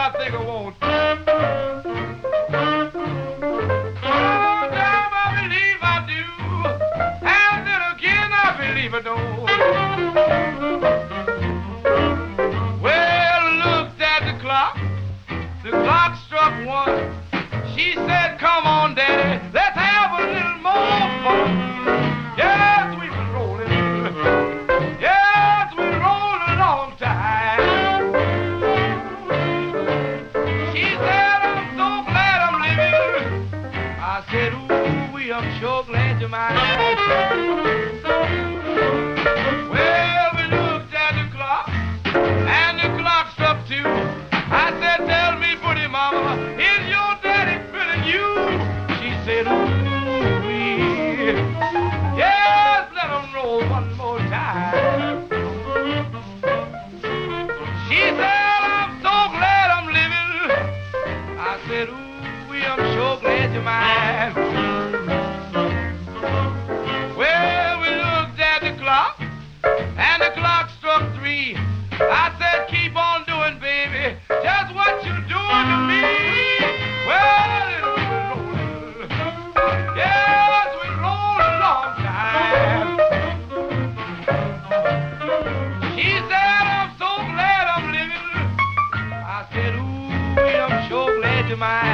I think I won't. Sometimes I believe I do, and then again I believe I don't. Well, looked at the clock. The clock struck 1. She said, "Come on, Daddy, let's have a little more fun." Yes, we've been rolling. Yes, we rolled a long time. She said, "I'm so glad I'm living." I said, "Ooh, I'm sure glad you're mine." Well, we looked at the clock, and the clock struck 2. I said, "Tell me, pretty mama, is your daddy feeling you?" She said, "Ooh-wee. Yes, let him roll one more time." She said, "I'm so glad I'm living." I said, "Ooh-wee, I'm sure glad you're mine." Well, we looked at the clock, and the clock struck 3. I said, "Keep on doing, baby, just what you're doing to me." Well, it was rolling. Yes, we rolled a long time. She said, "I'm so glad I'm living." I said, "Ooh, I'm sure glad you're mine."